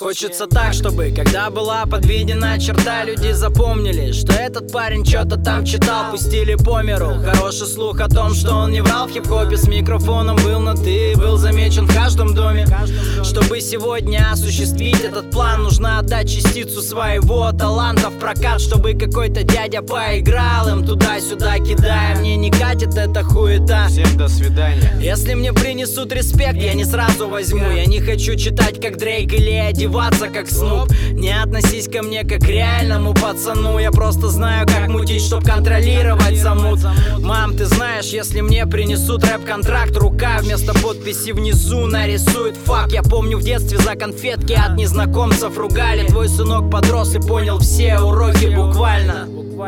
Хочется так, чтобы, когда была подведена черта, люди запомнили, что этот парень что-то там читал. Пустили по миру хороший слух о том, что он не врал в хип-хопе. С микрофоном был на «ты», был замечен в каждом доме. Чтобы сегодня осуществить этот план, нужно отдать частицу своего таланта в прокат, чтобы какой-то дядя поиграл им туда-сюда, кидая. Мне не катит эта хуета. Всем до свидания. Если мне принесут респект, я не сразу возьму. Я не хочу читать как Дрейк или одеваться как Снуп. Не относись ко мне как к реальному пацану. Я просто знаю, как мутить, чтоб контролировать замут. Мам, ты знаешь, если мне принесут рэп-контракт, рука вместо подписи внизу нарисует фак. Я помню, в детстве за конфетки от незнакомцев ругали. Твой сынок подрос и понял все уроки буквально.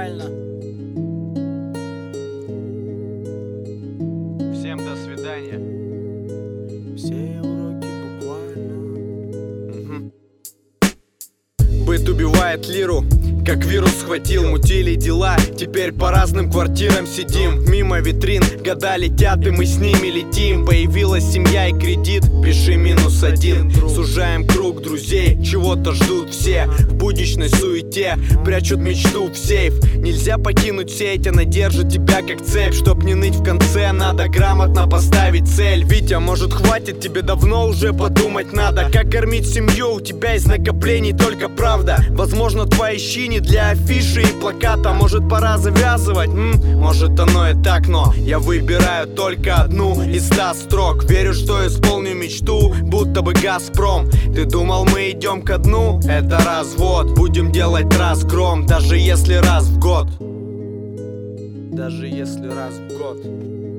Всем до свидания. Все уроки буквально. Быт убивает лиру, как вирус схватил. Мутили дела, теперь по разным квартирам сидим. Мимо витрин года летят, и мы с ними летим. Появилась семья и кредит, пиши -1. Сужаем круг друзей, чего-то ждут все. В будничной суете прячут мечту в сейф. Нельзя покинуть сеть, она держит тебя как цепь. Чтоб не ныть в конце, надо грамотно поставить цель. Витя, может хватит, тебе давно уже подумать надо. Как кормить семью, у тебя из накоплений только правда. Возможно, твои щи для афиши и плаката. Может, пора завязывать? Может, оно и так, но я выбираю только одну из 100 строк. Верю, что исполню мечту, будто бы Газпром. Ты думал, мы идем ко дну? Это развод. Будем делать разгром, даже если раз в год. Даже если раз в год.